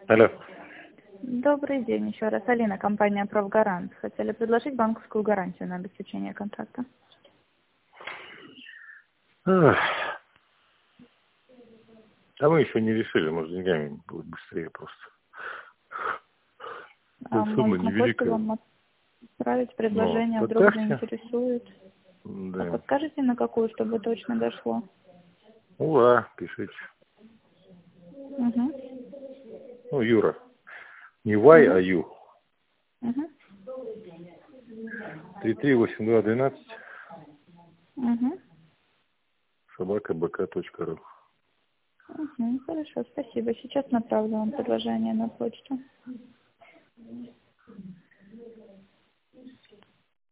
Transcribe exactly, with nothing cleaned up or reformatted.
Алло. Добрый день еще раз. Алина, компания «Профгарант». Хотели предложить банковскую гарантию на обеспечение контракта. Ах. А мы еще не решили, может, деньгами будет быстрее просто. А Сумма может, на почту невеликая. вам отправить Но предложение, вдруг подскажете? заинтересует? А Да. подскажете, на какую, чтобы точно дошло? Ура, пишите. Угу. Ну, Юра. Не Вай, а Угу. Ю. Угу. три три восемь два двенадцать Угу. собака бк точка ру. Угу. Хорошо, спасибо. Сейчас направлю вам предложение на почту.